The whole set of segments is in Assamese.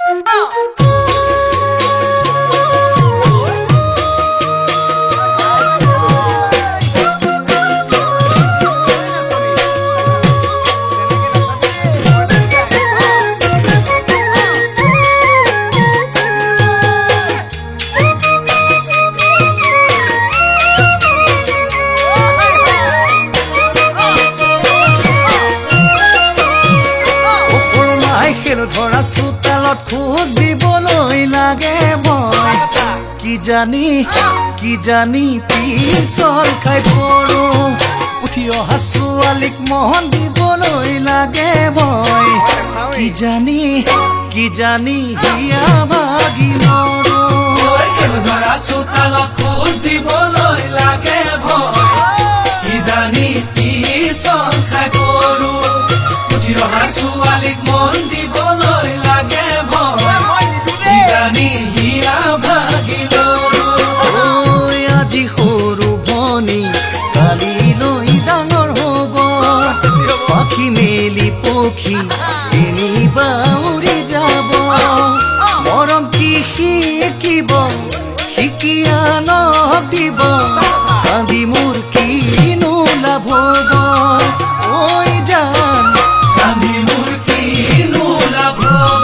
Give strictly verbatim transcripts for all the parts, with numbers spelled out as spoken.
ধৰা চোতালত খোজ দিবলৈ লাগে মই কি জানি কি জানি পিছল খাই পৰো উঠি অহা ছোৱালীক মন দিবলৈ লাগে মই কি জানি কি জানি হিয়া ভাগি মৰো ধৰা চোতালত খোজ দিবলৈ লাগে মই কি জানি পিছল খাই পৰো উঠি অহা ছোৱালীক মন দিবলৈ লাগে মই কি জানি হিয়া ভাগিলো আজি সৰু ভনী কালিলৈ ডাঙৰ হ'ব পাখি মেলি পক্ষী এনিবা উৰি যাব মৰম কি শিকিব শিকিয়া নদিব কান্দি মোৰ কিনো লাভ হ'ব ঐ জান কান্দি মোৰ কিনো লাভ হ'ব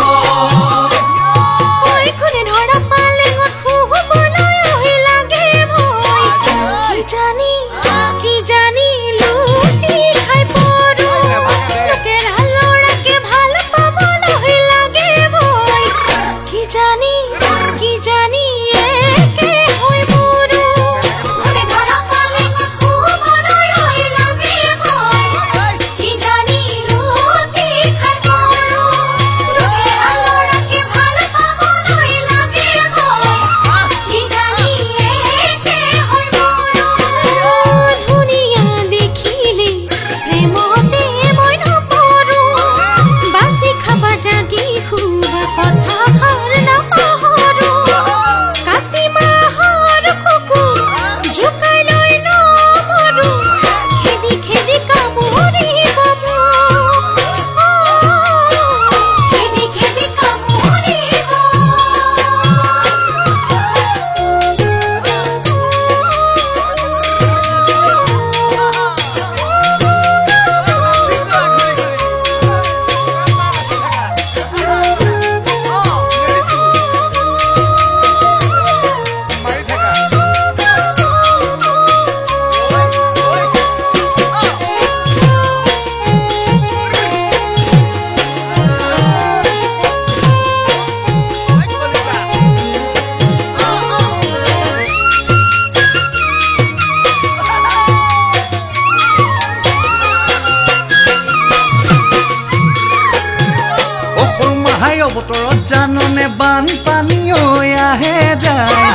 বতৰত জাননে বানপানী হৈ আহে যায়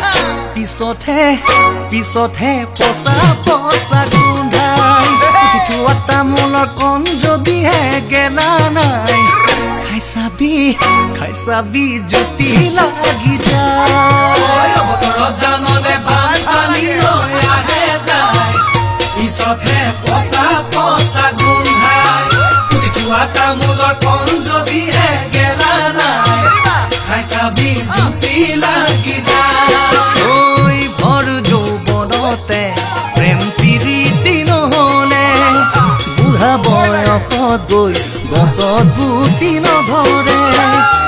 পিছতহে পিছতহে পচা পচা গোন্ধাই উঠোৱা তামোলৰ কণ যদিহে গেলা নাই খাই চাবি খাই চাবি জুতি লাগি যায় বতৰত জাননে বানপানী হৈ আহে যায় পিছতহে পচা পচা গোন্ধাই উঠোৱা তামোলৰ কণ যদিহে গেলা নাই খাই চাবি জুতি লাগি যায় ঐ ভৰ যৌৱনতে প্ৰেম প্ৰীতি নহলে বুঢ়া বয়সত গৈ গছত গুটি নধৰে